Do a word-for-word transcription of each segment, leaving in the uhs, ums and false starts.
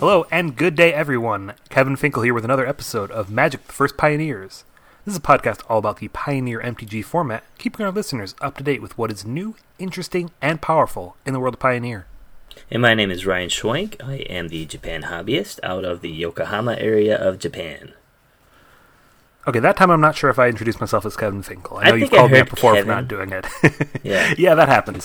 Hello and good day, everyone. Kevin Finkel here with another episode of Magic: The First Pioneers. This is a podcast all about the Pioneer M T G format, keeping our listeners up to date with what is new, interesting, and powerful in the world of Pioneer. And my name is Ryan Schwenk. I am the Japan hobbyist out of the Yokohama area of Japan. Okay, that time I'm not sure if I introduced myself as Kevin Finkel. I know I you've think I called me heard up before Kevin. for not doing it. Yeah. Yeah, that happens.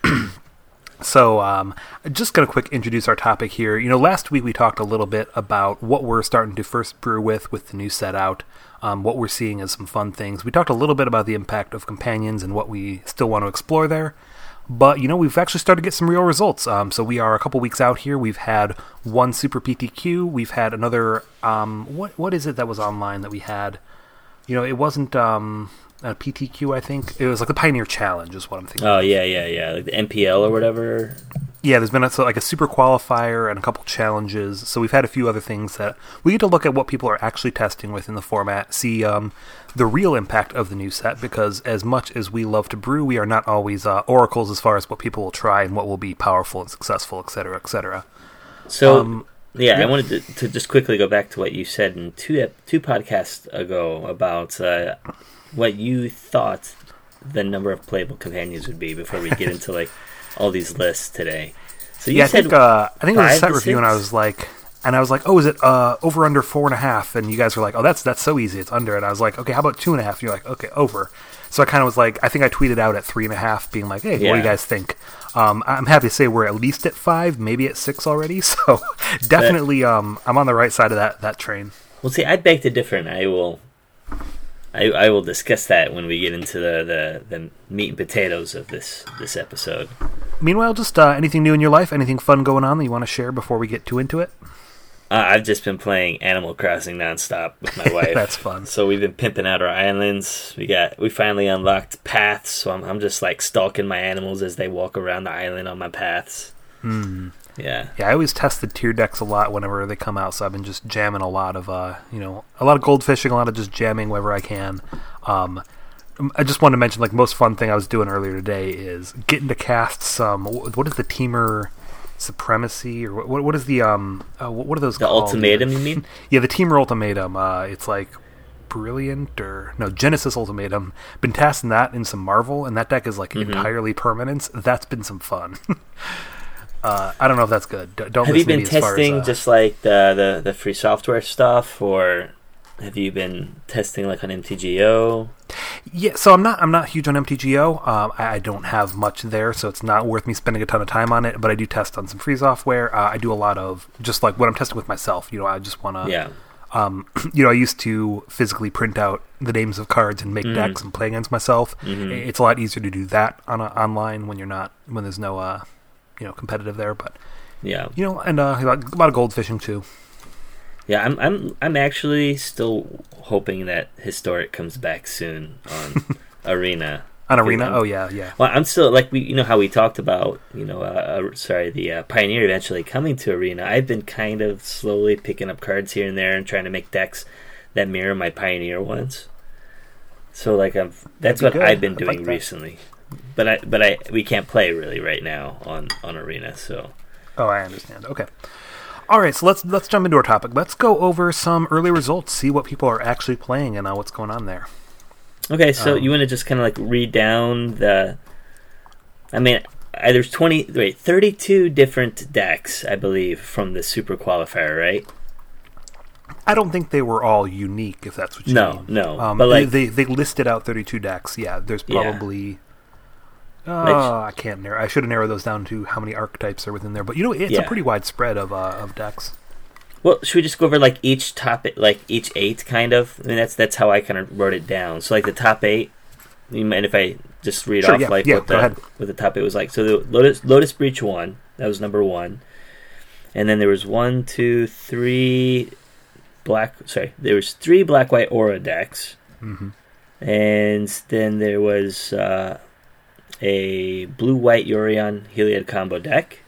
So, um, just going to quick introduce our topic here. You know, last week we talked a little bit about what we're starting to first brew with, with the new set out, um, what we're seeing as some fun things. We talked a little bit about the impact of companions and what we still want to explore there. But, you know, we've actually started to get some real results. Um, so we are a couple weeks out here. We've had one Super P T Q. We've had another, um, what what is it that was online that we had? You know, it wasn't um, a P T Q, I think. It was like the Pioneer Challenge is what I'm thinking. Oh, yeah, yeah, yeah. Like the M P L or whatever. Yeah, there's been a, so like a super qualifier and a couple challenges. So we've had a few other things that we get to look at what people are actually testing within the format, see um, the real impact of the new set, because as much as we love to brew, we are not always uh, oracles as far as what people will try and what will be powerful and successful, et cetera, et cetera. So, Um, yeah, yeah. I wanted to, to just quickly go back to what you said in two, ep- two podcasts ago about uh, what you thought the number of playable companions would be before we get into, like, all these lists today. So you yeah, I said think uh, I think it was a five set to review, and I six? was like, and I was like, oh, is it uh, over under four and a half? And you guys were like, oh, that's that's so easy, it's under. And I was like, okay, how about two and a half? And you're like, okay, over. So I kind of was like, I think I tweeted out at three and a half, being like, hey, what do Yeah. you guys think? Um, I'm happy to say we're at least at five, maybe at six already. So definitely, um, I'm on the right side of that that train. Well, see, I beg to differ, and I will, I, I will discuss that when we get into the, the, the meat and potatoes of this this episode. Meanwhile, just uh, anything new in your life, anything fun going on that you want to share before we get too into it? Uh, I've just been playing Animal Crossing nonstop with my wife. That's fun. So we've been pimping out our islands. We got we finally unlocked paths, so I'm I'm just like stalking my animals as they walk around the island on my paths. Hmm. Yeah. Yeah, I always test the tier decks a lot whenever they come out, so I've been just jamming a lot of, uh, you know, a lot of goldfishing, a lot of just jamming wherever I can. Um, I just wanted to mention, like, most fun thing I was doing earlier today is getting to cast some, what is the Teamer Supremacy, or what? What is the, um, uh, what are those The called? ultimatum, you mean? Yeah, the Teamer Ultimatum. Uh, it's like Brilliant, or, no, Genesis Ultimatum. Been testing that in some Marvel, and that deck is, like, Mm-hmm. entirely permanence. That's been some fun. Uh, I don't know if that's good. D- don't Have you listen to been me as far testing as, uh, just like the, the the free software stuff, or have you been testing like on M T G O? yeah. So I'm not I'm not huge on M T G O. Um, I, I don't have much there, so it's not worth me spending a ton of time on it. But I do test on some free software. Uh, I do a lot of just like what I'm testing with myself. You know, I just want to. Yeah. Um, you know, I used to physically print out the names of cards and make Mhm. decks and play against myself. Mhm. It's a lot easier to do that on a, online when you're not when there's no uh, you know, competitive there. But Yeah. you know, and uh, a lot a lot of gold fishing too. Yeah, I'm I'm I'm actually still hoping that Historic comes back soon on Arena. On Arena, I'm- oh yeah, yeah. Well, I'm still like we, you know how we talked about, you know, uh, uh, sorry, the uh, Pioneer eventually coming to Arena. I've been kind of slowly picking up cards here and there and trying to make decks that mirror my Pioneer ones. So like I've that's That'd what be good. I've been I'd doing like that. recently. But I but I we can't play really right now on, on Arena. So Oh, I understand. Okay. All right, so let's let's jump into our topic. Let's go over some early results, see what people are actually playing and uh, what's going on there. okay, so Um, you want to just kind of like read down the. I mean, I, there's twenty wait thirty-two different decks, I believe, from the Super Qualifier, right? I don't think they were all unique, if that's what you No, mean. no, Um, but, like- they they listed out thirty-two decks. Yeah, there's Yeah. probably. Oh, Like- I can't narrow. I should have narrowed those down to how many archetypes are within there. But you know, it's a Yeah. pretty wide spread of uh, of decks. Well, should we just go over like each top, like each eight, kind of? I mean, that's that's how I kind of wrote it down. So like the top eight. You mind if I just read Sure, off yeah, like yeah, what go the ahead. what the top eight was like? So the Lotus Lotus Breach one, that was number one, and then there was one, two, three black. Sorry, there was three black white aura decks, Mm-hmm. and then there was uh, a blue white Yorion Heliod combo deck,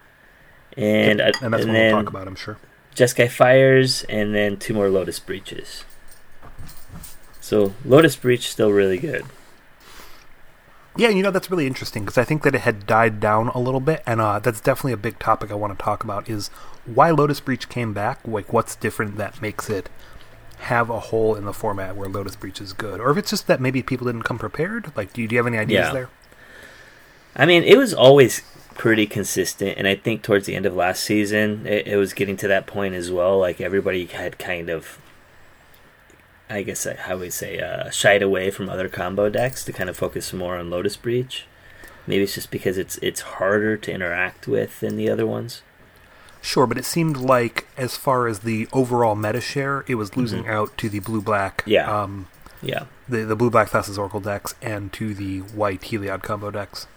and uh, And that's and what then we'll talk about, I'm sure. Jeskai Fires, and then two more Lotus Breaches. So Lotus Breach still really good. Yeah, you know, that's really interesting because I think that it had died down a little bit, and uh, that's definitely a big topic I want to talk about is why Lotus Breach came back, like what's different that makes it have a hole in the format where Lotus Breach is good, or if it's just that maybe people didn't come prepared. Like, do you, do you have any ideas Yeah. there? I mean, it was always pretty consistent, and I think towards the end of last season, it, it was getting to that point as well. Like, everybody had kind of, I guess, I- how would we say, uh, shied away from other combo decks to kind of focus more on Lotus Breach. Maybe it's just because it's it's harder to interact with than the other ones. Sure, but it seemed like as far as the overall meta share, it was losing Mhm. out to the blue-black, Yeah. um, Yeah. the the blue-black Thassa's Oracle decks, and to the white Heliod combo decks.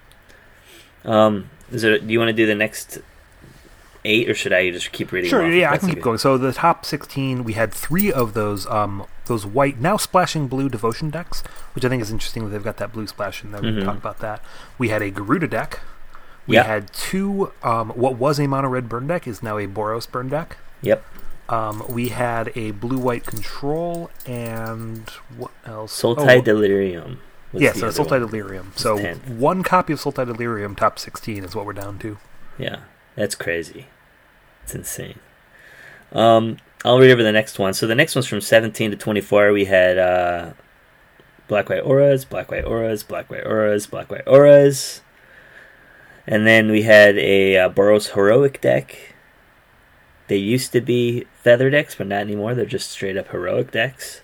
Um, is it, do you want to do the next eight, or should I just keep reading? Sure, them off? yeah, I That's can keep good. going. So the top sixteen, we had three of those um, those white, now splashing blue Devotion decks, which I think is interesting that they've got that blue splash in there. We Mhm. can talk about that. We had a Garuda deck. We Yeah. had two, um, what was a mono-red burn deck is now a Boros burn deck. Yep. Um, we had a blue-white control, and what else? Sultai Oh, Delirium. was yes, the uh, other Sultai one. Delirium. So tenth. one copy of Sultai Delirium, top sixteen, is what we're down to. Yeah, that's crazy. It's insane. Um, I'll read over the next one. So the next one's from seventeen to twenty-four. We had uh, Black White Auras, Black White Auras, Black White Auras, Black White Auras. And then we had a uh, Boros Heroic deck. They used to be Feather decks, but not anymore. They're just straight up Heroic decks.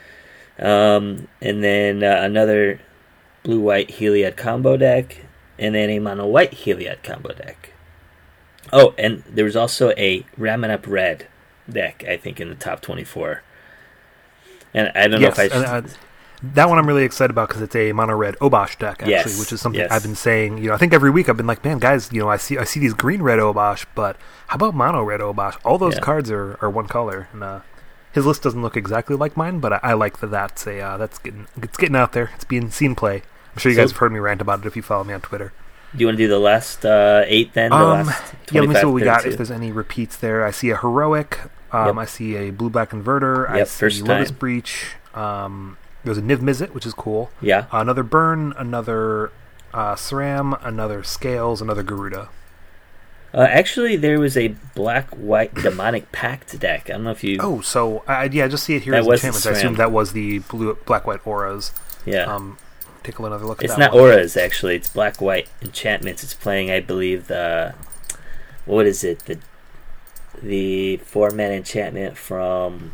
Um, and then uh, another blue-white Heliod combo deck. And then a mono-white Heliod combo deck. Oh, and there was also a Ramanup Red deck, I think, in the top twenty-four. And I don't Yes, know if I... and, uh, that one I'm really excited about because it's a mono-red Obosh deck, actually, Yes, which is something yes. I've been saying. You know, I think every week I've been like, man, guys, you know, I see I see these green-red Obosh, but how about mono-red Obosh? All those Yeah. cards are, are one color, and uh, his list doesn't look exactly like mine, but I, I like that that's a uh, that's getting it's getting out there. It's being seen play. I'm sure you So- guys have heard me rant about it if you follow me on Twitter. Do you want to do the last uh, eight then? The Um, last yeah, let me see what we got. thirty-two? If there's any repeats there, I see a heroic. Um, Yep. I see a blue-black converter. I Yep, see first Lotus time. Breach. Um, there's a Niv Mizzet, which is cool. Yeah. Another Burn, another uh, SRAM, another Scales, another Garuda. Uh, actually, there was a black-white demonic pact deck. I don't know if you... Oh, so I yeah, I just see it here That as was the enchantments. I SRAM. assume that was the blue, black-white auras. yeah. Um, take another look. It's at not that one. auras, actually. It's black-white enchantments. It's playing, I believe, the... What is it? The the four-man enchantment from...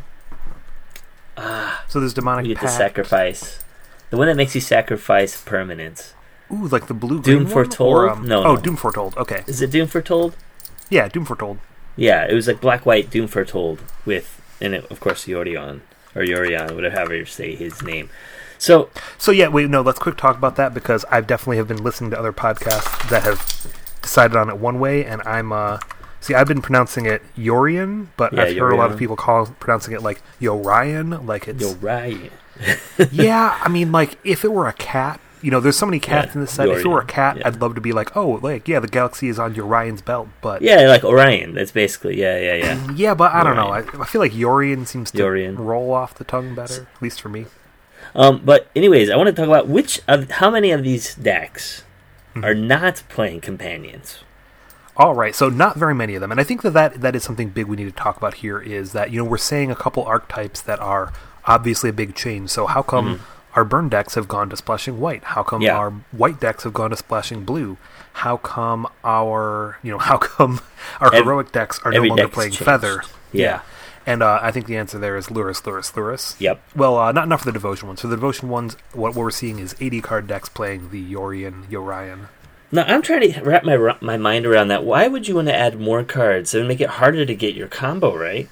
Ah, So there's demonic you get to pact. sacrifice. The one that makes you sacrifice permanents. Ooh, like the blue Doom green Foretold? One, or, um, No, Oh, no. Doom Foretold. Okay. Is it Doom Foretold? Yeah, Doom Foretold. Yeah, it was like black-white Doom Foretold with, and it, of course, Yorion. Or Yorion, whatever you say his name. So, So yeah, wait, no, let's quick talk about that because I've definitely have been listening to other podcasts that have decided on it one way, and I'm uh, see, I've been pronouncing it Yorion, but Yeah, I've heard a lot of Yorion. people call pronouncing it like Yorion, like it's Yorion. yeah. I mean, like if it were a cat, you know, there's so many cats Yeah, in this set. If it were a Yorion, cat, yeah. I'd love to be like, oh, like yeah, the galaxy is on Orion's belt, but Yeah, like Orion. That's basically, yeah, yeah, yeah. yeah, but I don't know. I, Yorion. I feel like Yorion seems to Yorion. roll off the tongue better, at least for me. Um, but anyways, I want to talk about which of how many of these decks Mhm. are not playing companions. All right, so not very many of them, and I think that, that that is something big we need to talk about here. Is that you know we're saying a couple archetypes that are obviously a big change. So how come Mhm. our burn decks have gone to splashing white? How come Yeah. our white decks have gone to splashing blue? How come our you know how come our Ev- heroic decks are no every longer deck's playing changed. feather? Yeah. And uh, I think the answer there is Luris, Luris, Luris. Yep. Well, uh, not enough for the devotion ones. For the devotion ones, what, what we're seeing is eighty card decks playing the Yorion, Yorion. Now I'm trying to wrap my my mind around that. Why would you want to add more cards? It would make it harder to get your combo right.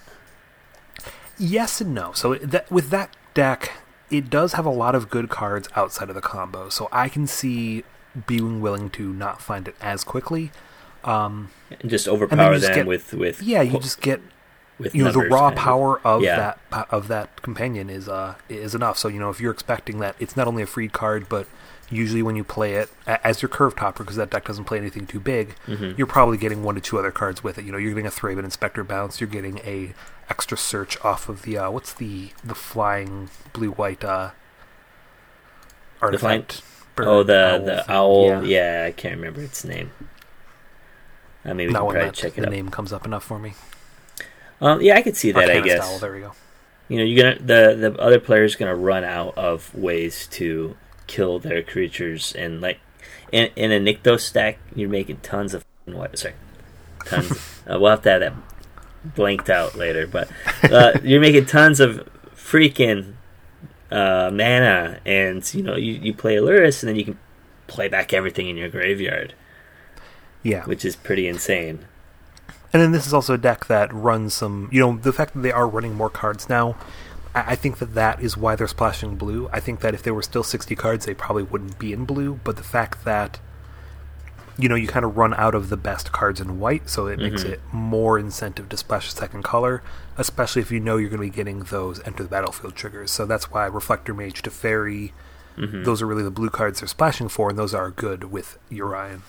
Yes and no. So it- that, with that deck, it does have a lot of good cards outside of the combo. So I can see being willing to not find it as quickly. Um, And just And then overpower you just them get- with with yeah, you po- just get with you know the numbers, raw kind of. power of Yeah. that po- of that companion is uh is enough. So you know if you're expecting that it's not only a free card, but usually when you play it a- as your curve topper, because that deck doesn't play anything too big, Mhm. you're probably getting one to two other cards with it. You know, you're getting a Thraben Inspector bounce, you're getting a extra search off of the uh, what's the the flying blue white uh, flying- artifact bird, oh, the owl the thing. owl. Yeah. Yeah. I can't remember its name. I mean, we Not can one probably that check it the up. name comes up enough for me. Um, yeah, I could see that. I Arcanist guess. Owl, there we go. You know, you're gonna the the other player's gonna run out of ways to kill their creatures, and like in in a Nykthos stack, you're making tons of what? Sorry, tons. uh, we'll have to have that blanked out later, but uh, you're making tons of freaking uh, mana, and you know you you play Lurrus, and then you can play back everything in your graveyard. Yeah, which is pretty insane. And then this is also a deck that runs some, you know, the fact that they are running more cards now, I, I think that that is why they're splashing blue. I think that if there were still sixty cards, they probably wouldn't be in blue, but the fact that, you know, you kind of run out of the best cards in white, so it makes Mm-hmm. it more incentive to splash a second color, especially if you know you're going to be getting those enter the battlefield triggers. So that's why Reflector Mage to Fairy, Mm-hmm. those are really the blue cards they're splashing for, and those are good with Urian.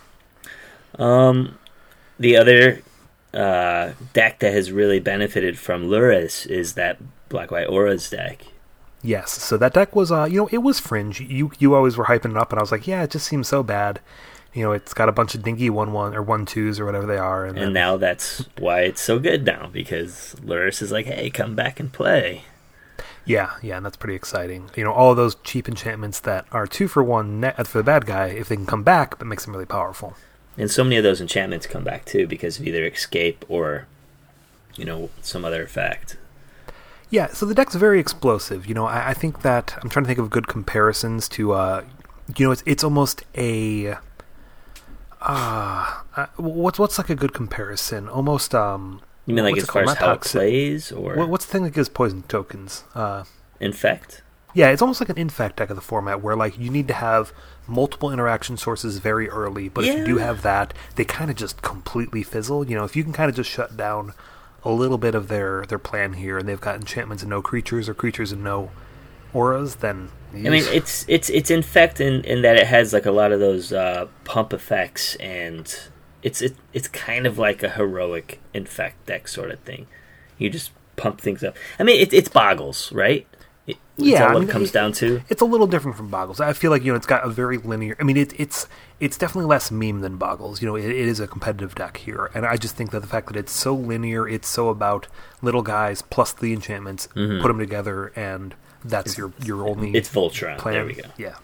Um, the other uh, deck that has really benefited from Lurrus is that Black White Auras deck. Yes, so that deck was, uh, you know, it was fringe. You you always were hyping it up, and I was like, yeah, it just seems so bad. You know, it's got a bunch of dinky one one or one twos or whatever they are, and, And then, now that's why it's so good now, because Lurrus is like, hey, come back and play. yeah, yeah, and that's pretty exciting. You know, all of those cheap enchantments that are two for one net for the bad guy, if they can come back, that makes them really powerful. And so many of those enchantments come back, too, because of either escape or, you know, some other effect. Yeah, so the deck's very explosive. You know, I, I think that I'm trying to think of good comparisons to, uh, you know, it's it's almost a, uh, uh what's what's like a good comparison? Almost, um, You mean like what's as it far called? as Not how it toxic. plays, or What, what's the thing that gives poison tokens? Uh, infect? yeah, it's almost like an infect deck of the format where like you need to have multiple interaction sources very early, but if you do Yeah. have that, they kind of just completely fizzle. You know, if you can kind of just shut down a little bit of their, their plan here, and they've got enchantments and no creatures, or creatures and no auras, then I mean, it's it's it's infect in, in that it has like a lot of those uh, pump effects, and it's it, it's kind of like a heroic infect deck sort of thing. You just pump things up. I mean, it, it's boggles, right? It, Yeah, it's all I what mean, it comes it- down to. it's a little different from Boggles. I feel like, you know, it's got a very linear... I mean, it, it's it's definitely less meme than Boggles. You know, it, it is a competitive deck here. And I just think that the fact that it's so linear, it's so about little guys plus the enchantments, Mhm. put them together, and that's your, your only It's Voltron. plan. There we go. Yeah.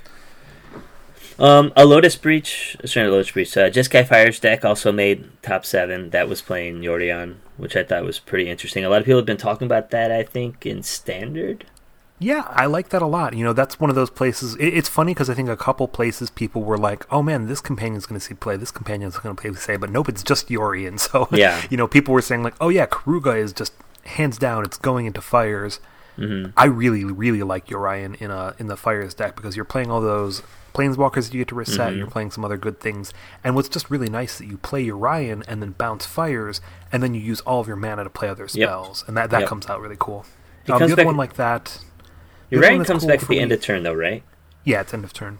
Um, a Lotus Breach, sorry, Lotus Breach. Uh, Jeskai Fire's deck also made top seven. That was playing Yordion, which I thought was pretty interesting. A lot of people have been talking about that, I think, in Standard. Yeah, I like that a lot. You know, that's one of those places... It, it's funny because I think a couple places people were like, oh man, this companion's going to see play, this companion's going to play say, but nope, it's just Yori. And so, Yeah. you know, people were saying like, oh yeah, Karuga is just hands down, it's going into Fires. Mm-hmm. I really, really like Urian in a in the Fires deck because you're playing all those Planeswalkers that you get to reset, Mhm. you're playing some other good things. And what's just really nice that you play Urian and then bounce Fires, and then you use all of your mana to play other Yep. spells. And that, that Yep. comes out really cool. It Um, comes the other back- one like that... the other one Urian that's comes cool back at for the me- end of turn, though, right? Yeah, it's end of turn.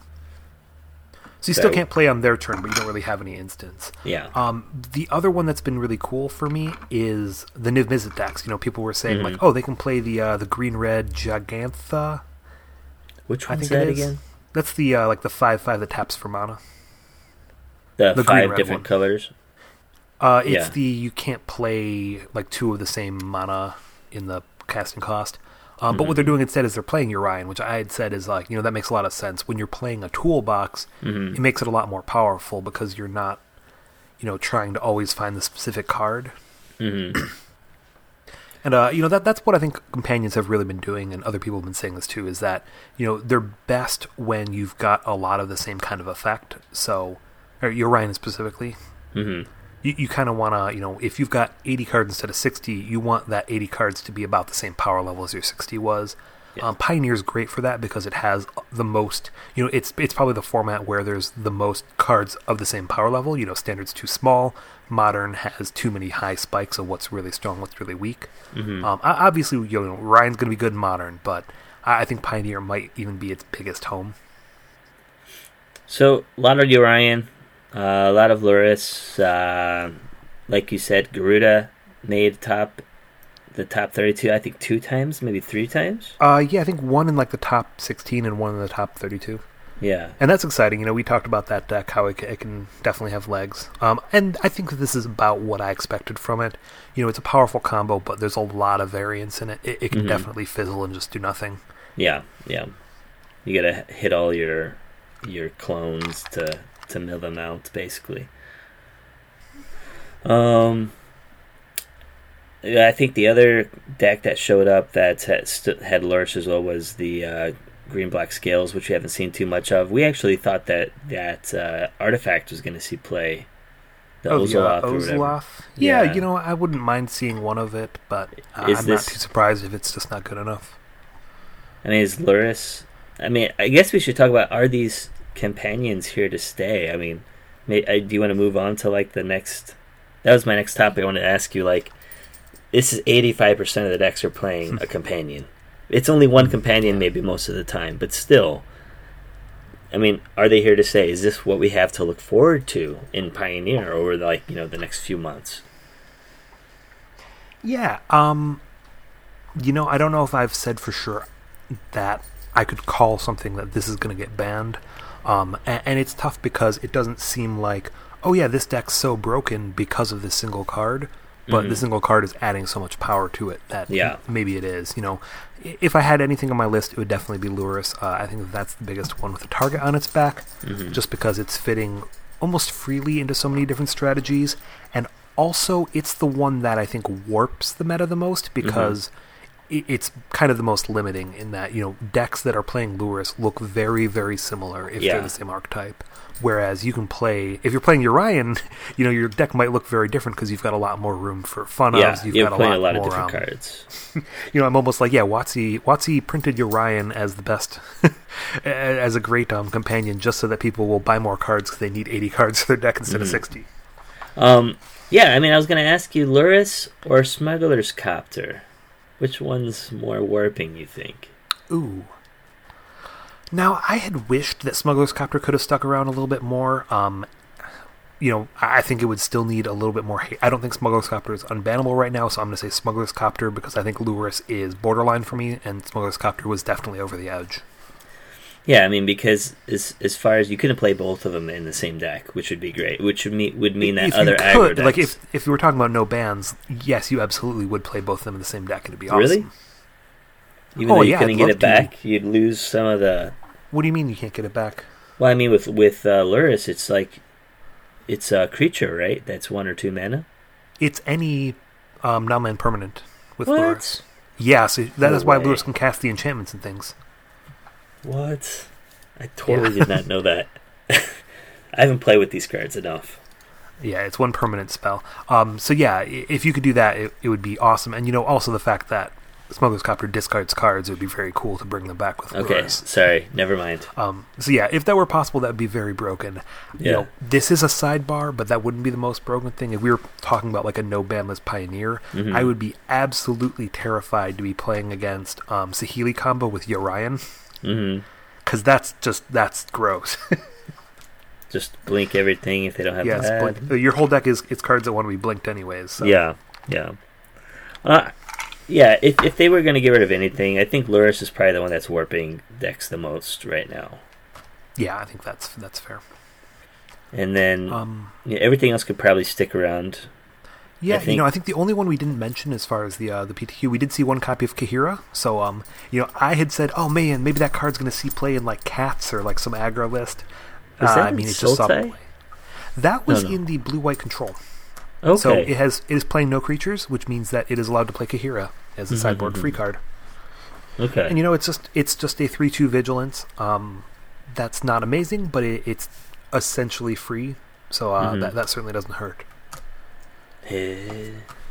So you So- still can't play on their turn, but you don't really have any instants. Yeah. Um, the other one that's been really cool for me is the Niv Mizzet decks. You know, people were saying Mhm. like, oh, they can play the uh, the green red Gigantha. Which I one's think that it is. again? That's the uh, like the five five that taps for mana. The, The green five red different one. colors. Uh, it's Yeah. the you can't play like two of the same mana in the casting cost. Um, But what Mhm. they're doing instead is they're playing Urian, which I had said is like, you know, that makes a lot of sense. When you're playing a toolbox, Mhm. it makes it a lot more powerful because you're not, you know, trying to always find the specific card. Mm-hmm. And, uh, you know, that that's what I think companions have really been doing, and other people have been saying this too, is that, you know, they're best when you've got a lot of the same kind of effect. So, or Urian specifically, Mm-hmm. you, you kind of want to, you know, if you've got eighty cards instead of sixty, you want that eighty cards to be about the same power level as your sixty was. Yeah. Um, Pioneer's great for that because it has the most, you know, it's it's probably the format where there's the most cards of the same power level. You know, Standard's too small, Modern has too many high spikes of what's really strong, what's really weak. Mm-hmm. Um, o- obviously, you know, Ryan's going to be good in Modern, but I, I think Pioneer might even be its biggest home. So, a lot of Urian, uh, a lot of Lurrus. Uh, like you said, Garuda made top the top thirty-two, I think two times, maybe three times. Uh, yeah, I think one in like the top sixteen and one in the top thirty-two. Yeah. And that's exciting. You know, we talked about that deck, how it, it can definitely have legs. Um, and I think that this is about what I expected from it. You know, it's a powerful combo, but there's a lot of variance in it. It, it can mm-hmm. definitely fizzle and just do nothing. Yeah, yeah. You gotta hit all your your clones to, to mill them out, basically. Um, I think the other deck that showed up that had, st- had Lurrus as well was the uh, Green Black Scales, which we haven't seen too much of. We actually thought that that uh, Artifact was going to see play. The oh, Ozoloth. The, uh, or Ozoloth? Yeah, yeah, you know, I wouldn't mind seeing one of it, but uh, I'm this, not too surprised if it's just not good enough. I mean, is Lurrus... I mean, I guess we should talk about, are these companions here to stay? I mean, may, I, do you want to move on to, like, the next... That was my next topic I wanted to ask you, like, this is eighty-five percent of the decks are playing a companion. It's only one companion maybe most of the time, but still, I mean, are they here to stay? Is this what we have to look forward to in Pioneer over, like, you know, the next few months? Yeah, um, you know, I don't know if I've said for sure that I could call something that this is going to get banned, um, and, and it's tough because it doesn't seem like, oh yeah, this deck's so broken because of this single card, but mm-hmm. the single card is adding so much power to it that yeah. maybe it is. You know, if I had anything on my list, it would definitely be Lurrus. Uh, I think that that's the biggest one with a target on its back, mm-hmm. just because it's fitting almost freely into so many different strategies, and also it's the one that I think warps the meta the most because mm-hmm. it, it's kind of the most limiting in that, you know, decks that are playing Lurrus look very, very similar if yeah. they're the same archetype. Whereas you can play, if you're playing Urian, you know, your deck might look very different because you've got a lot more room for fun yeah, ofs. You've you're got playing a lot, a lot more, of different um, cards. You know, I'm almost like, yeah, WotC, WotC printed Urian as the best, as a great um, companion, just so that people will buy more cards because they need eighty cards for their deck instead mm-hmm. of sixty. Um, yeah, I mean, I was going to ask you, Lurrus or Smuggler's Copter? Which one's more warping, you think? Ooh. Now, I had wished that Smuggler's Copter could have stuck around a little bit more. Um, you know, I think it would still need a little bit more hate. I don't think Smuggler's Copter is unbannable right now, so I'm going to say Smuggler's Copter because I think Lurrus is borderline for me, and Smuggler's Copter was definitely over the edge. Yeah, I mean, because as as far as you couldn't play both of them in the same deck, which would be great, which would mean would mean that if other you aggro could, decks, like if if you were talking about no bans, yes, you absolutely would play both of them in the same deck, and it'd be awesome. Really? Even oh, though you yeah, couldn't I'd get love it back, to. You'd lose some of the. What do you mean you can't get it back? Well, I mean, with with uh, Lurrus, it's like it's a creature, right? That's one or two mana. It's any um, non-land permanent with what? Lurrus. Yeah, so that no is why way. Lurrus can cast the enchantments and things. What? I totally yeah. did not know that. I haven't played with these cards enough. Yeah, it's one permanent spell. Um, so yeah, if you could do that, it, it would be awesome. And you know, also the fact that Smuggler's Copter discards cards, it would be very cool to bring them back with Okay, Lurrus. sorry, never mind. Um, so yeah, if that were possible, that would be very broken. You yeah. know, this is a sidebar, but that wouldn't be the most broken thing. If we were talking about like a no banless Pioneer, mm-hmm. I would be absolutely terrified to be playing against um, Saheeli combo with Urian. Mm-hmm. Because that's just, that's gross. Just blink everything if they don't have yes, bad. blink. Your whole deck is it's cards that want to be blinked anyways. So. Yeah, yeah. Uh, yeah, if if they were going to get rid of anything, I think Lurrus is probably the one that's warping decks the most right now. Yeah, I think that's that's fair. And then um, yeah, everything else could probably stick around. Yeah, think, you know, I think the only one we didn't mention as far as the uh, the P T Q, we did see one copy of Kahira. So, um, you know, I had said, oh man, maybe that card's going to see play in like Cats or like some aggro list. Is that uh, I mean, it just saw Sultai? play. That was no, no. in the blue-white control. Okay. So it has it is playing no creatures, which means that it is allowed to play Kahira as a mm-hmm, sideboard mm-hmm. free card. Okay. And you know, it's just it's just a three two vigilance. Um, that's not amazing, but it, it's essentially free. So uh, mm-hmm. that that certainly doesn't hurt. Hey.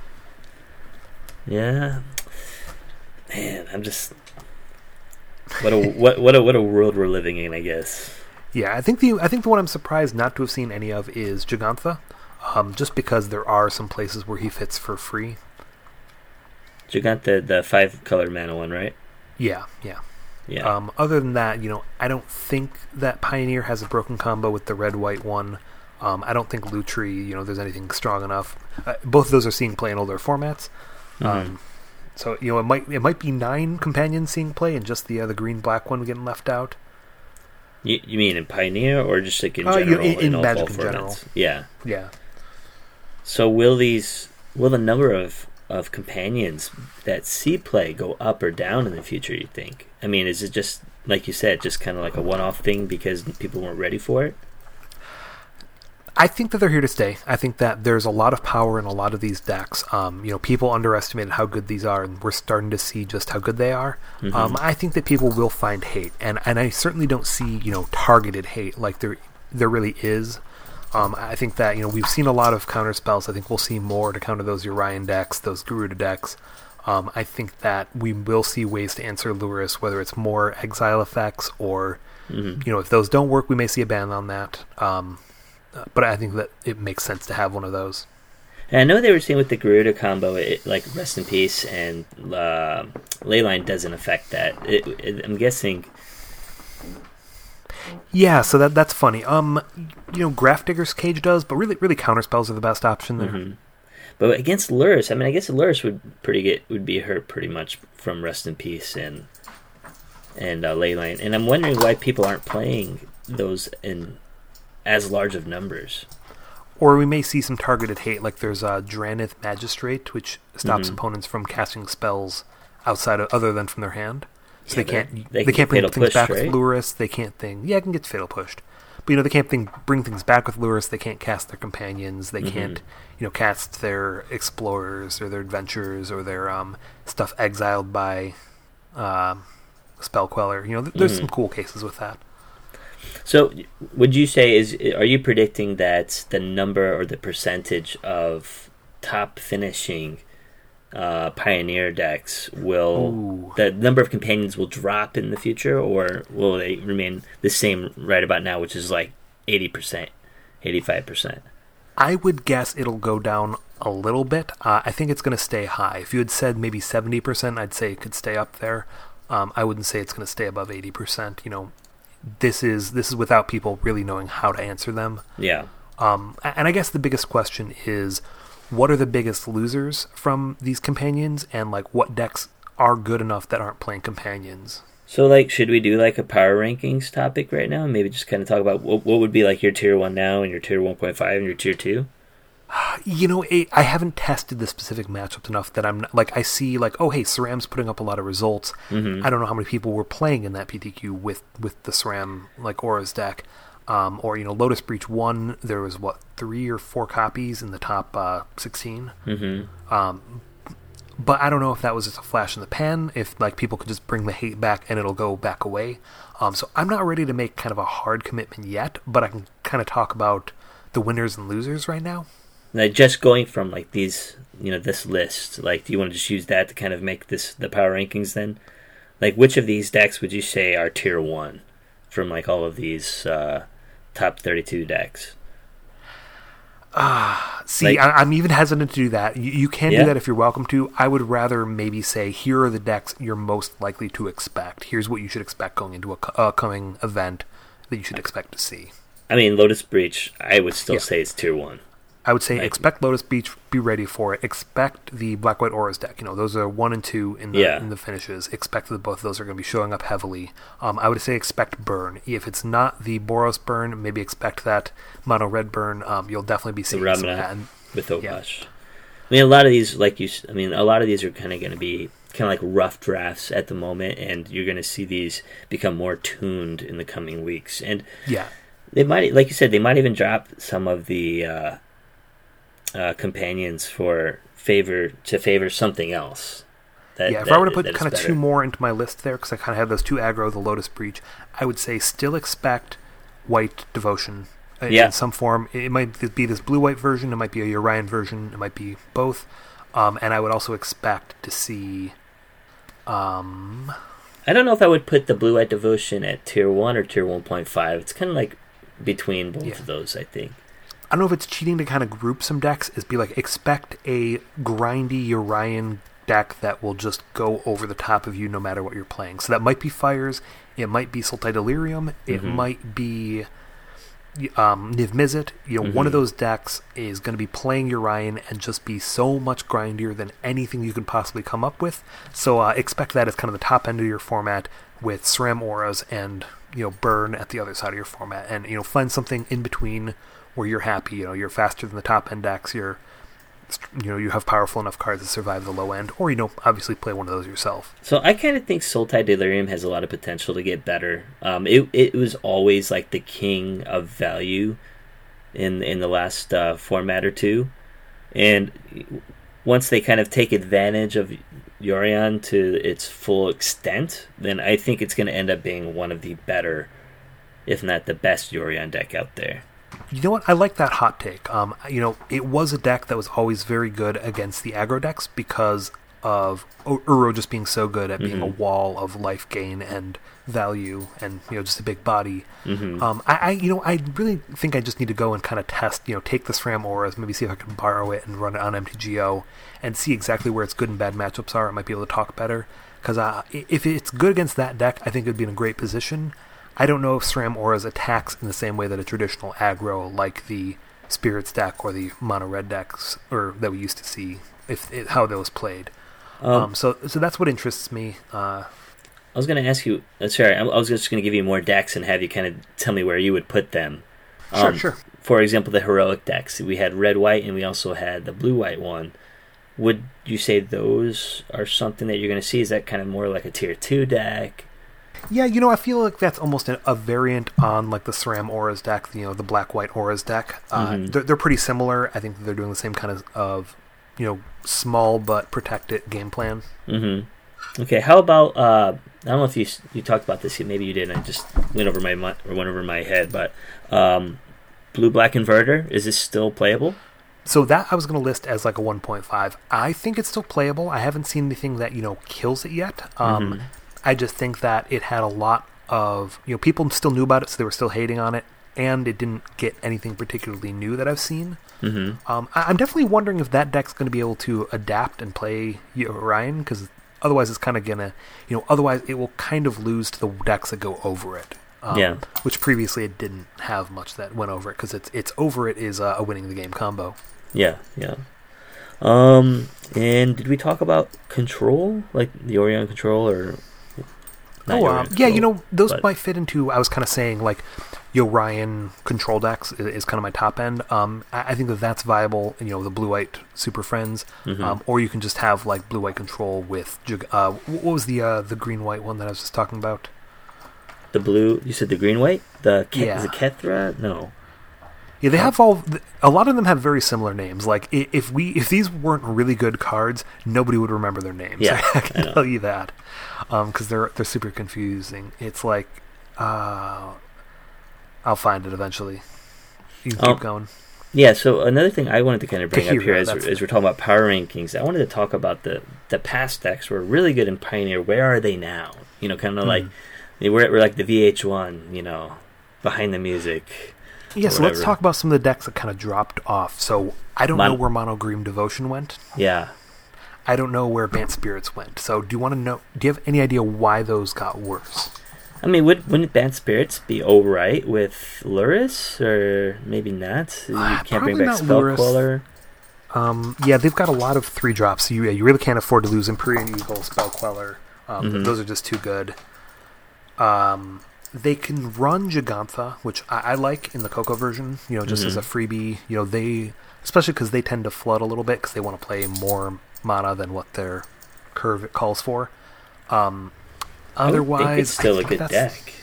Yeah. Man, I'm just what a what what a what a world we're living in, I guess. Yeah, I think the I think the one I'm surprised not to have seen any of is Jegantha, um, just because there are some places where he fits for free. Jegantha, the five color mana one, right? Yeah, yeah. Yeah. Um, other than that, you know, I don't think that Pioneer has a broken combo with the red white one. Um, I don't think Lutri, you know, there's anything strong enough. Uh, both of those are seeing play in older formats. Mm-hmm. Um, so you know, it might it might be nine companions seeing play, and just the uh, the green black one getting left out. You, you mean in Pioneer or just like in Uh, general? in- in all Magic fall in general. formats? Yeah. Yeah. So will these will the number of, of companions that see play go up or down in the future, you think? I mean, is it just, like you said, just kind of like a one-off thing because people weren't ready for it? I think that they're here to stay. I think that there's a lot of power in a lot of these decks. Um, you know, people underestimated how good these are, and we're starting to see just how good they are. Mm-hmm. Um, I think that people will find hate, and, and I certainly don't see, you know, targeted hate like there there really is. Um, I think that, you know, we've seen a lot of counter spells. I think we'll see more to counter those Urian decks, those Garuda decks. Um, I think that we will see ways to answer Lurrus, whether it's more exile effects or, mm-hmm. you know, if those don't work, we may see a ban on that. Um, but I think that it makes sense to have one of those. And I know they were saying with the Garuda combo, it, like Rest in Peace and uh, Leyline doesn't affect that. It, it, I'm guessing... Yeah, so that that's funny. Um, you know, Grafdigger's Cage does, but really, really counterspells are the best option there. Mm-hmm. But against Lurrus, I mean, I guess Lurrus would pretty get would be hurt pretty much from Rest in Peace and and uh, Leyline, and I'm wondering why people aren't playing those in as large of numbers. Or we may see some targeted hate, like there's uh, Dranith Magistrate, which stops mm-hmm. opponents from casting spells outside of other than from their hand. So yeah, they can't they, they, they can't bring things pushed, back right? with Lurrus. They can't thing yeah, it can get fatal pushed. But you know, they can't thing, bring things back with Lurrus. They can't cast their companions. They mm-hmm. can't you know cast their explorers or their adventurers or their um, stuff exiled by uh, Spell Queller. You know, th- there's mm-hmm. some cool cases with that. So, would you say is are you predicting that the number or the percentage of top finishing uh, Pioneer decks will Ooh. the number of companions will drop in the future, or will they remain the same right about now, which is like eighty percent, eighty-five percent? I would guess it'll go down a little bit. Uh, I think it's going to stay high. If you had said maybe seventy percent, I'd say it could stay up there. Um, I wouldn't say it's going to stay above eighty percent. You know, this is this is without people really knowing how to answer them. Yeah. Um, and I guess the biggest question is, what are the biggest losers from these companions, and like what decks are good enough that aren't playing companions? So, like, should we do like a power rankings topic right now, and maybe just kind of talk about what, what would be like your tier one now, and your tier one point five, and your tier two? You know, it, I haven't tested the specific matchups enough that I'm not, like I see like, oh hey, SRAM's putting up a lot of results. Mm-hmm. I don't know how many people were playing in that P T Q with with the SRAM like Aura's deck. Um, or, you know, Lotus Breach one, there was, what, three or four copies in the top uh, sixteen? Mm-hmm. Um, but I don't know if that was just a flash in the pan, if, like, people could just bring the hate back and it'll go back away. Um, so I'm not ready to make kind of a hard commitment yet, but I can kind of talk about the winners and losers right now. Now, just going from, like, these, you know, this list, like, do you want to just use that to kind of make this the power rankings then? Like, which of these decks would you say are tier one from, like, all of these... Uh, top thirty-two decks? Ah, uh, see, like, I, I'm even hesitant to do that. You, you can yeah. do that if you're welcome to. I would rather maybe say, here are the decks you're most likely to expect. Here's what you should expect going into a uh, coming event that you should expect to see. I mean, Lotus Breach, I would still yeah. say it's tier one. I would say like, expect Lotus Breach, be ready for it. Expect the Black White Auras deck. You know, those are one and two in the yeah. in the finishes. Expect that both of those are going to be showing up heavily. Um, I would say expect burn. If it's not the Boros burn, maybe expect that mono red burn. Um, you'll definitely be seeing some of that. With Opash. Yeah. I mean, a lot of these, like you, I mean, a lot of these are kind of going to be kind of like rough drafts at the moment, and you're going to see these become more tuned in the coming weeks. And yeah, they might, like you said, they might even drop some of the. Uh, Uh, companions for favor to favor something else. That, yeah, if that, I were to put kind of two more into my list there, because I kind of have those two aggro, the Lotus Breach, I would say still expect White Devotion in yeah. some form. It might be this blue-white version, it might be a Urian version, it might be both. Um, and I would also expect to see... Um, I don't know if I would put the blue-white Devotion at tier one or tier one point five. It's kind of like between both yeah. of those, I think. I don't know if it's cheating to kind of group some decks, is be like, expect a grindy Urian deck that will just go over the top of you no matter what you're playing. So that might be Fires, it might be Sultai Delirium, it mm-hmm. might be um, Niv Mizzet, you know, Mm-hmm. one of those decks is going to be playing Urian and just be so much grindier than anything you could possibly come up with. So uh, expect that as kind of the top end of your format with SRAM auras and, you know, burn at the other side of your format. And, you know, find something in between where you're happy. You know, you're faster than the top end decks. You're, you know, you have powerful enough cards to survive the low end. Or, you know, obviously play one of those yourself. So I kind of think Sultai Delirium has a lot of potential to get better. Um, it it was always like the king of value in in the last uh, format or two, and once they kind of take advantage of Yorion to its full extent, then I think it's going to end up being one of the better, if not the best, Yorion deck out there. You know what? I like that hot take. Um, you know, it was a deck that was always very good against the aggro decks because of Uro just being so good at being Mm-hmm. a wall of life gain and value, and you know, just a big body. Mm-hmm. Um, I, I, you know, I really think I just need to go and kind of test. You know, take the SRAM auras, maybe see if I can borrow it and run it on M T G O, and see exactly where its good and bad matchups are. I might be able to talk better because uh, if it's good against that deck, I think it would be in a great position. I don't know if SRAM auras attacks in the same way that a traditional aggro, like the Spirits deck or the mono red decks, or that we used to see, if it, how those played. Um, um, so, so that's what interests me. Uh, I was going to ask you. Uh, sorry, I was just going to give you more decks and have you kind of tell me where you would put them. Sure, um, sure. For example, the heroic decks. We had red white, and we also had the blue white one. Would you say those are something that you're going to see? Is that kind of more like a tier two deck? Yeah, you know, I feel like that's almost a, a variant on like the SRAM auras deck, you know, the black white auras deck. Uh, Mm-hmm. they're, they're pretty similar. I think they're doing the same kind of, of you know, small but protected game plan. Mm-hmm. Okay, how about uh, I don't know if you you talked about this. Maybe you didn't. I just went over my mi- or went over my head. But um, blue black inverter, is this still playable? So that I was going to list as like a one point five. I think it's still playable. I haven't seen anything that, you know, kills it yet. Um, Mm-hmm. I just think that it had a lot of, you know, people still knew about it, so they were still hating on it, and it didn't get anything particularly new that I've seen. Mm-hmm. Um, I, I'm definitely wondering if that deck's going to be able to adapt and play Orion, because otherwise it's kind of going to, you know, otherwise it will kind of lose to the decks that go over it. Um, Yeah. Which previously it didn't have much that went over it, because it's, it's over it is uh, a winning the game combo. Yeah, yeah. Um, and did we talk about control, like the Orion control, or? Not Oh, Orion um, control, yeah, you know, those but- might fit into, I was kind of saying, like, Orion control decks is, is kind of my top end. Um, I, I think that that's viable, you know, the blue-white Super Friends, Mhm. um, or you can just have, like, blue-white control with, Jug- uh, what was the uh, the green-white one that I was just talking about? The blue, you said the green white? The Ke- Yeah. Is it Kethra? No. Yeah, they have all, a lot of them have very similar names. Like, i- if we, if these weren't really good cards, nobody would remember their names. Yeah, I I can know. tell you that. Because they're, they're super confusing. It's like, uh, I'll find it eventually. You can keep Um, going. Yeah, so another thing I wanted to kind of bring up Kahira, here as, that's as we're talking about power rankings, I wanted to talk about the, the past decks were really good in Pioneer. Where are they now? You know, kind of Hmm. like, they were, we're like the V H one, you know, behind the music. Yeah, or so let's whatever. talk about some of the decks that kind of dropped off. So I don't Mon- know where Mono Green Devotion went. Yeah. I don't know where Bant Spirits went. So do you want to know? Do you have any idea why those got worse? I mean, would, wouldn't Banned Spirits be alright with Luris? Or maybe not? You Uh, can't bring probably back not Lurrus. Spellqueller? Um, yeah, they've got a lot of three drops. So you, yeah, you really can't afford to lose Empyrean Eagle, Spell Queller. Um, Mhm. Those are just too good. Um, they can run Gigantha, which I, I like in the Coco version. You know, just as a Mhm. freebie. You know, they especially because they tend to flood a little bit because they want to play more mana than what their curve calls for. Um, I would otherwise, think it's still I a think good that's- deck.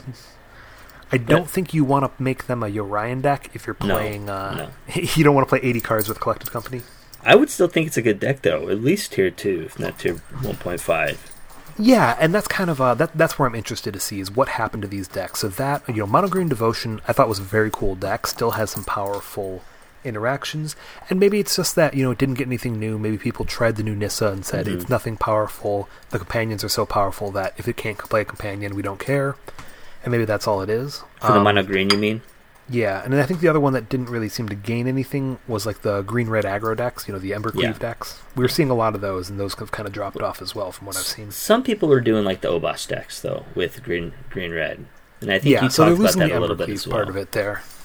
I don't But- think you want to make them a Orion deck if you're No, playing. Uh, no. You don't want to play eighty cards with Collected Company. I would still think it's a good deck, though. At least tier two, if not tier one point five. Yeah, and that's kind of uh, that. That's where I'm interested to see is what happened to these decks. So that, you know, Mono Green Devotion, I thought was a very cool deck. Still has some powerful interactions, and maybe it's just that, you know, it didn't get anything new. Maybe people tried the new Nissa and said Mhm. it's nothing powerful. The companions are so powerful that if it can't play a companion, we don't care. And maybe that's all it is. For the Um, mono green, you mean? Yeah, and then I think the other one that didn't really seem to gain anything was like the green red aggro decks. You know, the Embercleave Yeah. decks. We were seeing a lot of those, and those have kind of dropped off as well from what I've seen. Some people are doing like the Obas decks, though, with green, green, red. And I think Yeah, you so they're talked about losing that the a little bit Embercleave as well. part of it there.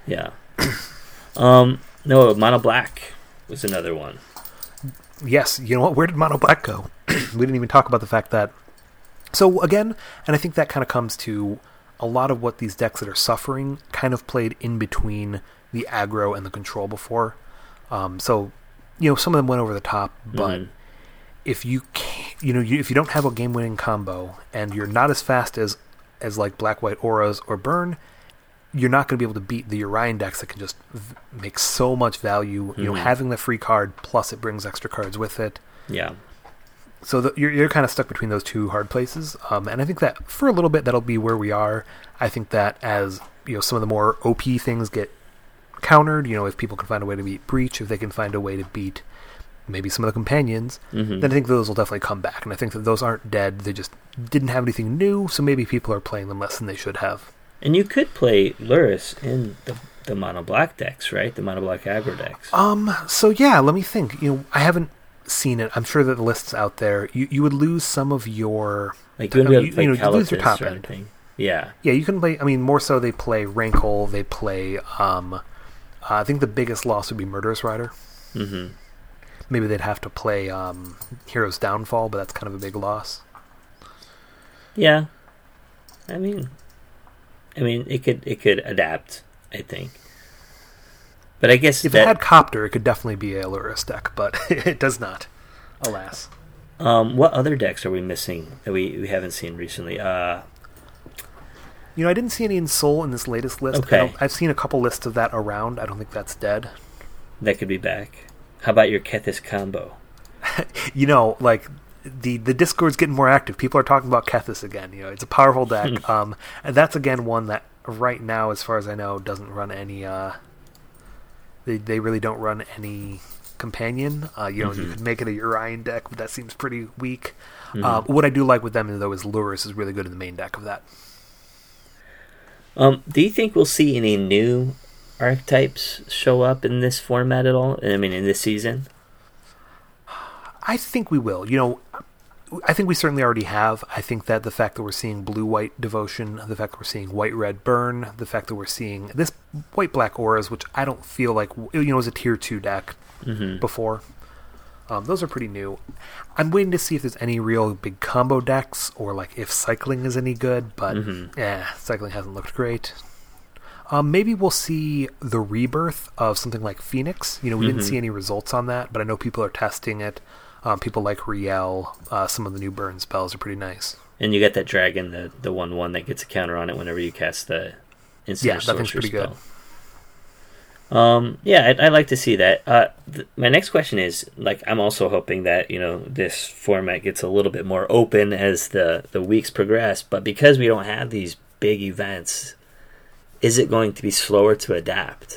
Yeah. um, no, Mono Black was another one. Yes, you know what? Where did Mono Black go? We didn't even talk about the fact that... So, again, and I think that kind of comes to a lot of what these decks that are suffering kind of played in between the aggro and the control before. Um, so, you know, some of them went over the top, but mm-hmm. if you can't, you know, you, if you don't have a game-winning combo and you're not as fast as, as like Black-White Auras or Burn, you're not going to be able to beat the Orion decks that can just v- make so much value. Mm-hmm. You know, having the free card, plus it brings extra cards with it. Yeah. So the, you're you're kind of stuck between those two hard places, um, and I think that for a little bit that'll be where we are. I think that as you know, some of the more O P things get countered, you know, if people can find a way to beat Breach, if they can find a way to beat maybe some of the companions, mm-hmm. then I think those will definitely come back. And I think that those aren't dead; they just didn't have anything new, so maybe people are playing them less than they should have. And you could play Lurrus in the the mono black decks, right? The mono black aggro decks. Um. So yeah, let me think. You know, I haven't seen it. I'm sure that the list's out there. You you would lose some of your like you would be able to play you, know, you lose your top or end. Anything. Yeah. Yeah, you can play. I mean, more so they play Rankle. They play. Um, uh, I think the biggest loss would be Murderous Rider. Mm-hmm. Maybe they'd have to play um, Hero's Downfall, but that's kind of a big loss. Yeah. I mean, I mean, it could it could adapt. I think. But I guess if that, it had Copter, it could definitely be a Lurrus deck, but it does not, alas. Um, what other decks are we missing that we, we haven't seen recently? Uh, you know, I didn't see any in Soul in this latest list. Okay. I've seen a couple lists of that around. I don't think that's dead. That could be back. How about your Kethis combo? You know, like the the Discord's getting more active. People are talking about Kethis again. You know, it's a powerful deck, um, and that's again one that right now, as far as I know, doesn't run any. Uh, They they really don't run any companion. Uh, you know, mm-hmm. you could make it a Urian deck, but that seems pretty weak. Mm-hmm. Uh, what I do like with them, though, is Lurrus is really good in the main deck of that. Um, do you think we'll see any new archetypes show up in this format at all? I mean, in this season? I think we will. You know, I think we certainly already have. I think that the fact that we're seeing blue-white Devotion, the fact that we're seeing white-red Burn, the fact that we're seeing this white-black Auras, which I don't feel like, you know, was a tier two deck mm-hmm. before. Um, those are pretty new. I'm waiting to see if there's any real big combo decks, or like if cycling is any good, but mm-hmm. yeah, cycling hasn't looked great. Um, maybe we'll see the rebirth of something like Phoenix. You know, we mm-hmm. didn't see any results on that, but I know people are testing it. Um, people like Riel. Uh, some of the new burn spells are pretty nice. And you get that dragon, the the one one that gets a counter on it whenever you cast the instant yeah, that thing's pretty spell. good. Um, yeah, I'd, I'd like to see that. Uh, th- my next question is, like, I'm also hoping that you know this format gets a little bit more open as the the weeks progress. But because we don't have these big events, is it going to be slower to adapt?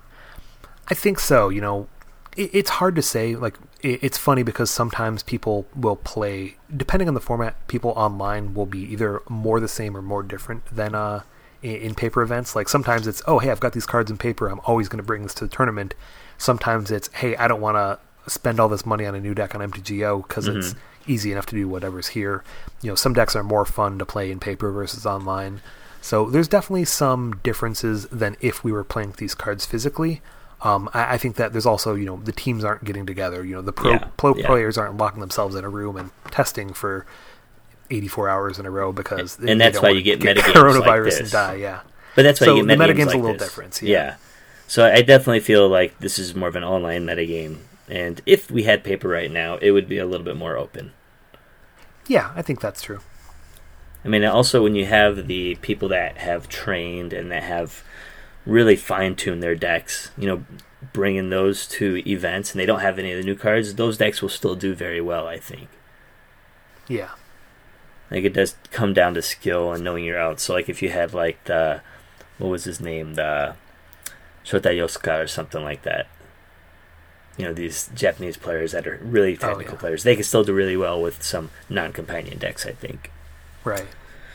I think so. You know, it, it's hard to say. Like, it, it's funny because sometimes people will play, depending on the format, people online will be either more the same or more different than uh, in, in paper events. Like, sometimes it's, oh, hey, I've got these cards in paper, I'm always going to bring this to the tournament. Sometimes it's, hey, I don't want to spend all this money on a new deck on M T G O because mm-hmm. it's easy enough to do whatever's here. You know, some decks are more fun to play in paper versus online. So there's definitely some differences than if we were playing these cards physically. Um, I, I think that there's also, you know, the teams aren't getting together. You know, the pro, yeah, pro yeah. players aren't locking themselves in a room and testing for eighty-four hours in a row because and, and that's why you get, get metagames coronavirus like this. and die. Yeah, but that's why so you get the metagames metagame's like a little this. different. Yeah. yeah, so I definitely feel like this is more of an online metagame, and if we had paper right now, it would be a little bit more open. Yeah, I think that's true. I mean, also when you have the people that have trained and that have really fine-tuned their decks, you know, bringing those to events and they don't have any of the new cards, those decks will still do very well, I think. Yeah. Like, it does come down to skill and knowing your out. So, like, if you had, like, the, what was his name, the Shota Yosuka or something like that, you know, these Japanese players that are really technical oh, yeah. players, they can still do really well with some non-companion decks, I think. Right.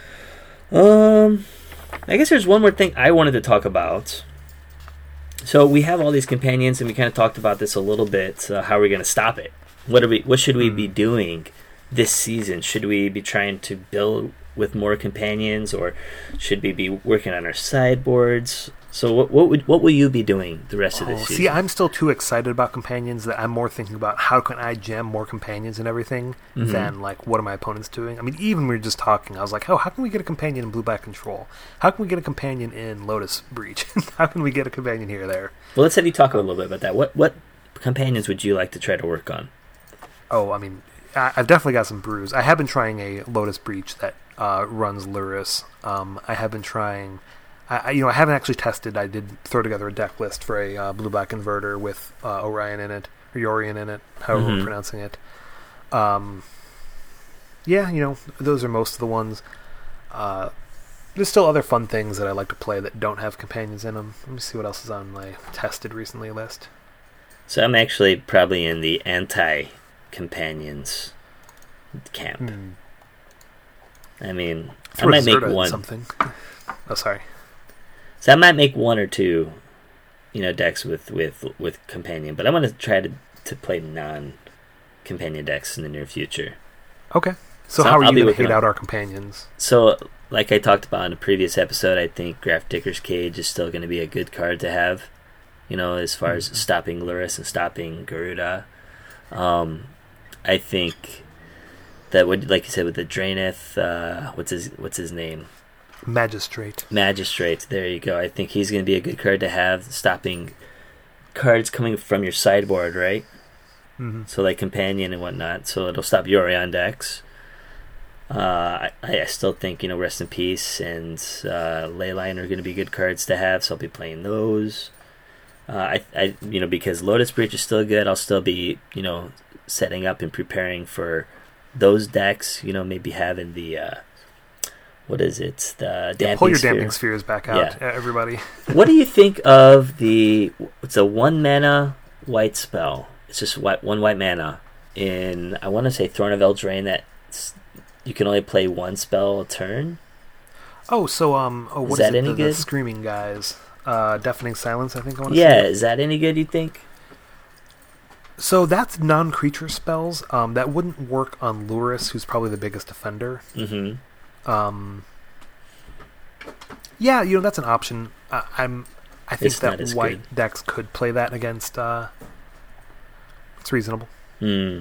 Um, I guess there's one more thing I wanted to talk about. So we have all these companions, and we kind of talked about this a little bit. Uh, how are we going to stop it? What are we? What should we be doing this season? Should we be trying to build with more companions, or should we be working on our sideboards? So what what would what will you be doing the rest of Oh, this season? see, I'm still too excited about companions that I'm more thinking about how can I jam more companions and everything Mhm. than like what are my opponents doing. I mean, even when we were just talking, I was like, oh, how can we get a companion in Blue Black Control? How can we get a companion in Lotus Breach? How can we get a companion here or there? Well, let's have you talk a little bit about that. What what companions would you like to try to work on? Oh, I mean, I, I've definitely got some brews. I have been trying a Lotus Breach that uh, runs Luris. Um, I have been trying. I, I- you know, I haven't actually tested. I did throw together a deck list for a uh, blue black converter with uh, Orion in it, or Yorion in it, however Mhm. we're pronouncing it. Um, yeah, you know, those are most of the ones. Uh, there's still other fun things that I like to play that don't have companions in them. Let me see what else is on my tested recently list. So I'm actually probably in the anti-companions camp. Hmm. I mean, Throw I might make Zerta in one. something. Oh, sorry. So I might make one or two, you know, decks with with with companion, but I'm gonna try to to play non-companion decks in the near future. Okay. So, So how are I'll you be going to working hate on- out our companions? So, like I talked about in a previous episode, I think Graf Dicker's Cage is still going to be a good card to have. You know, as far as Mhm. stopping Luris and stopping Garuda. Um, I think that would, like you said, with the Draenith, uh, what's his what's his name? Magistrate. Magistrate. There you go. I think he's going to be a good card to have, stopping cards coming from your sideboard, right? Mm-hmm. So like Companion and whatnot. So it'll stop Yorion decks. Uh, I, I still think, you know, Rest in Peace and uh, Leyline are going to be good cards to have, so I'll be playing those. Uh, I, I, you know, because Lotus Breach is still good, I'll still be, you know, setting up and preparing for those decks. You know, maybe having the, uh, what is it? The Yeah, Damping pull your Sphere. damping spheres back out, Yeah. uh, everybody. What do you think of the? It's a one mana white spell. It's just white, one white mana in. I want to say Throne of Eldraine. That you can only play one spell a turn. Oh, so um, oh, Is what is that it? any the, the good? screaming guys, uh, deafening silence. I think I want to Yeah, say. is that any good? You think? So that's non-creature spells. Um, that wouldn't work on Luris, who's probably the biggest offender. Mm-hmm. Um, yeah, you know that's an option. Uh, I'm. I think It's not that as white good. decks could play that against. Uh, it's reasonable. Hmm.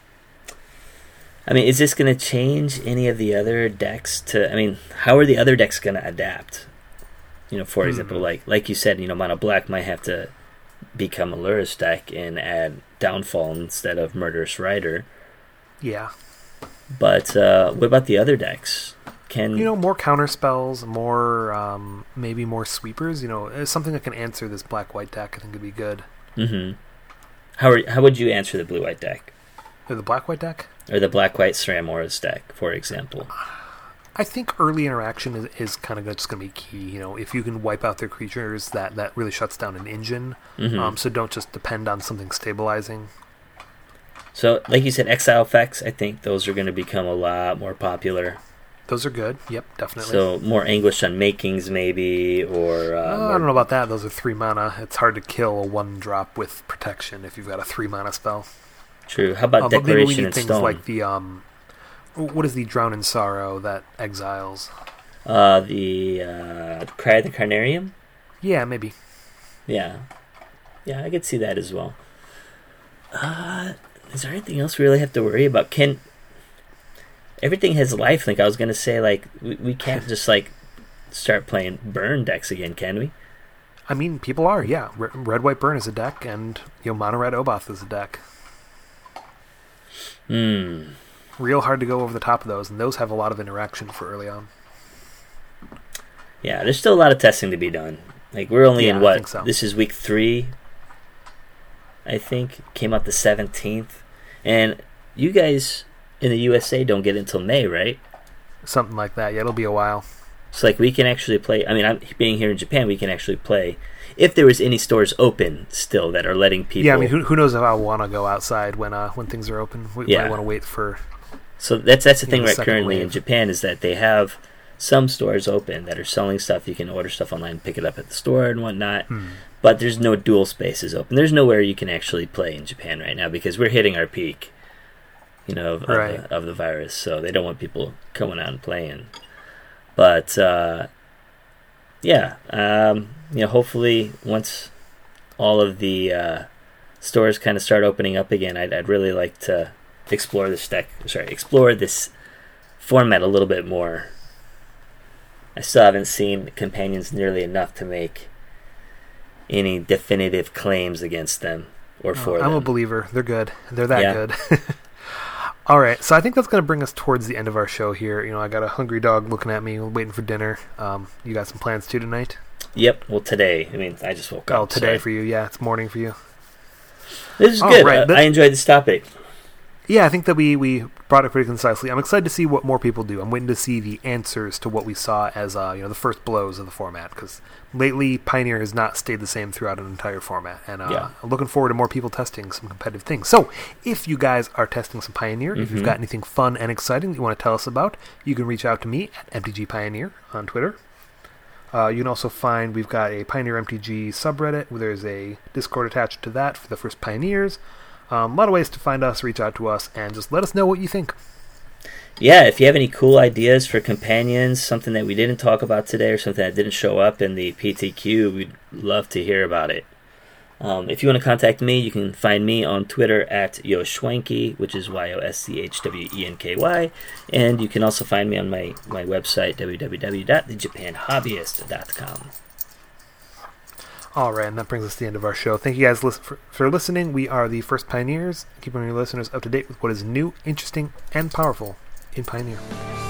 I mean, is this going to change any of the other decks? To I mean, how are the other decks going to adapt? You know, for Hmm. example, like like you said, you know, Mono Black might have to become a Luris deck and add Downfall instead of Murderous Rider. Yeah. But uh, what about the other decks? Can You know, more counter spells, more um, maybe more sweepers. You know, uh, something that can answer this black-white deck. I think would be good. hmm How are, how would you answer the blue white deck Uh, The black-white deck. or the black white Sramora's deck, for example? I think early interaction is, is kind of just going to be key. You know, if you can wipe out their creatures, that, that really shuts down an engine. Mhm. Um, so don't just depend on something stabilizing. So, like you said, exile effects. I think those are going to become a lot more popular. Those are good. Yep, definitely. So more anguish on makings, maybe, or uh, Uh, more- I don't know about that. Those are three mana. It's hard to kill a one drop with protection if you've got a three mana spell. True. How about Uh, but maybe we Declaration need in things Stone? like the um, what is the Drown in Sorrow that exiles? uh, the uh, Cry of the Carnarium. Yeah, maybe. Yeah, yeah, I could see that as well. Uh, is there anything else we really have to worry about? Can everything has life? Like I was gonna say, like we, we can't just like start playing burn decks again, can we? I mean, people are. Yeah, Re- red white burn is a deck, and you know, mono red Oboth is a deck. Hmm. Real hard to go over the top of those, and those have a lot of interaction for early on. Yeah, there's still a lot of testing to be done. Like we're only Yeah, in I what? think so. This is week three. I think came out the seventeenth, and you guys in the U S A don't get until May, right? Something like that. Yeah, it'll be a while. So like we can actually play. I mean, I'm being here in Japan, we can actually play if there was any stores open still that are letting people. Yeah, I mean, who, who knows if I want to go outside when uh, when things are open? We Yeah. might want to wait for. So that's that's the You thing know, the right second currently wave. in Japan is that they have some stores open that are selling stuff. You can order stuff online, pick it up at the store and whatnot. Hmm. But there's no dual spaces open. There's nowhere you can actually play in Japan right now because we're hitting our peak, you know, of, Right. of, the, of the virus. So they don't want people coming out and playing. But uh, yeah, um, you know, hopefully once all of the uh, stores kind of start opening up again, I'd, I'd really like to explore this deck. Sorry, explore this format a little bit more. I still haven't seen companions nearly enough to make any definitive claims against them or for oh, them. I'm a believer. They're good. They're that yeah. good. All right, so I think that's going to bring us towards the end of our show here. You know, I got a hungry dog looking at me, waiting for dinner. Um, you got some plans too tonight? Yep. Well, today. I mean, I just woke up. Oh, today sorry. for you. Yeah, it's morning for you. This is All good. right, uh, that- I enjoyed this topic. Yeah, I think that we, we brought it pretty concisely. I'm excited to see what more people do. I'm waiting to see the answers to what we saw as uh, you know the first blows of the format, because lately Pioneer has not stayed the same throughout an entire format, and uh, Yeah. I'm looking forward to more people testing some competitive things. So if you guys are testing some Pioneer, if Mm-hmm. you've got anything fun and exciting that you want to tell us about, you can reach out to me at M T G Pioneer on Twitter. Uh, you can also find we've got a Pioneer M T G subreddit where there's a Discord attached to that for the first Pioneers. Um, a lot of ways to find us, reach out to us, and just let us know what you think. Yeah, if you have any cool ideas for companions, something that we didn't talk about today or something that didn't show up in the P T Q, we'd love to hear about it. Um, if you want to contact me, you can find me on Twitter at Yoshwenky, which is Y O S C H W E N K Y, and you can also find me on my, my website, w w w dot the japan hobbyist dot com. All right, and that brings us to the end of our show. Thank you guys lis- for, for listening. We are the First Pioneers, keeping your listeners up to date with what is new, interesting, and powerful in Pioneer.